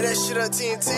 Rashida TNT.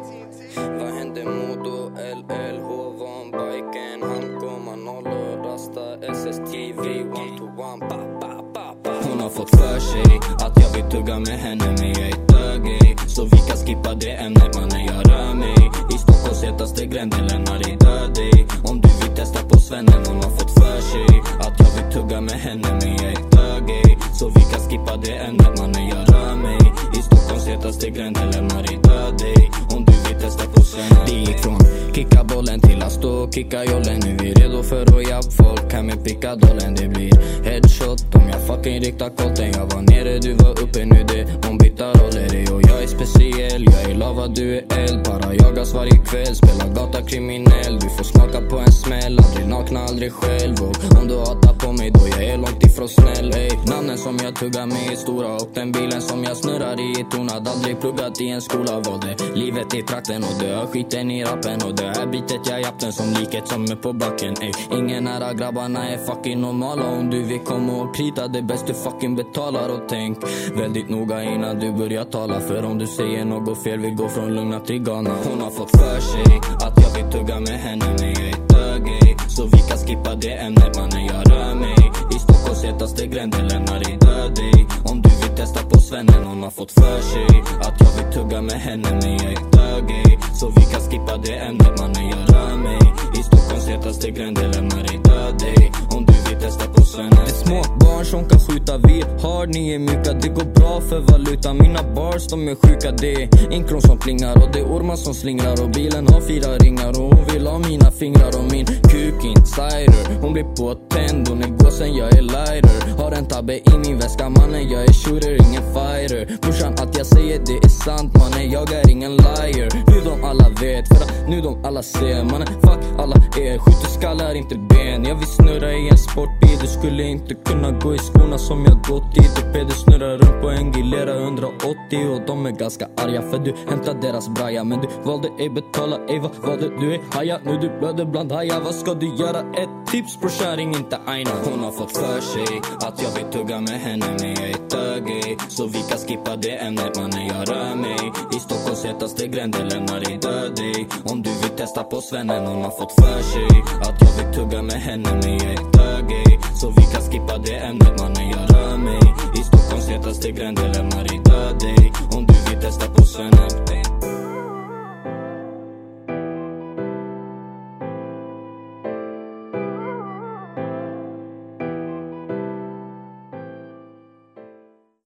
Vad hände Modo LL Hovan biken han kommer noll och rasta SSTV 1-1 pa pa pa pa. Hon har fått för sig att jag vill tugga med henne men jag är dögig, så vi kan skippa det ämnet man när jag rör mig. I Stockholms hetaste gränd lämnar dig dödig. Om du vill testa på svennen, hon har fått för sig att jag vill tugga med henne men jag är dögig, så vi kan skippa det ämnet man när jag rör mig. I Stockholms hetaste gränd lämnar dig dödig. Om du vill testa på svennen. Det gick från kicka bollen till att stå och kicka jollen. Nu är vi redo för att hjälpa folk här med pickadollen. Det blir headshot om jag fucking riktar kolten. Jag var nere, du var uppe, nu det ombytta roller. Och jag är speciell, jag är lava, du är eld. Bara jagas varje kväll, spelar gata kriminell. Du får smaka på en smäll, aldrig nakna, aldrig själv. Och om du hatar på mig då jag är långt ifrån snäll. Ey, namnen som jag tuggar med är stora och den bilen som jag snurrar i är tonad. Aldrig pluggat i en skola, valde livet i trakten och dö skiten i rappen. Och det här bitet jag jappten som liket som är på backen. Ey, ingen nära grabbarna är fucking normala. Om du vill komma och krita, det bäst du fucking betalar. Och tänk väldigt noga innan du börjar tala, för om du säger något fel, vi går från lugna till galna. Hon har fått för sig att jag vill tugga med henne men jag är dögig, så vi kan skippa det ämnet man när jag rör mig. I Stockholms hetaste gränd lämnar dig dödig. Om du vill testa på svennen, hon har fått för sig att jag vill tugga med henne men jag är dögig, så vi kan skippa det ämnet man när jag rör mig. I Stockholms hetaste gränd lämnar dig dödig. Om du vill testa på svennen. Det är små barn som kan skjuta, vi är hard, ni är mjuka. Det går bra för valuta, mina bars de är sjuka. Det är inkron som plingar och det är ormar som slingrar. Och bilen har 4 ringar och hon vill ha mina fingrar. Och min kuk insider, hon blir påtänd. Hon är gåsen, jag är lighter. Har en tabbe i min väska, mannen jag är shooter, ingen fighter. Brorsan att jag säger det är sant, mannen jag är ingen liar. Nu de alla vet, för att nu de alla ser. Mannen fuck alla er, skjuter skallar inte ben. Jag vill snurra i en sportbil, du skulle inte kunna gå i skorna som jag gått i. Du snurrar runt på en Gilera 180 och de är ganska arga för du hämtar deras braja. Men du valde ej betala, ej vad valde du är haja. Nu du blöder bland haja, vad ska du göra? Ett tips brorsan, ring inte aina. Hon har fått för sig att jag vill tugga med henne men jag är dögig, så vi kan skippa det ämnet man när jag rör mig. I Stockholms hetaste gränd lämnar dig dödig. Om du vill testa på svennen, hon har fått för sig att jag vill tugga med henne men jag är dögig, så vi kan skippa det ämnet man när jag rör mig. I Stockholms hetaste gränd lämnar dig dödig. Om du vill testa på svennen.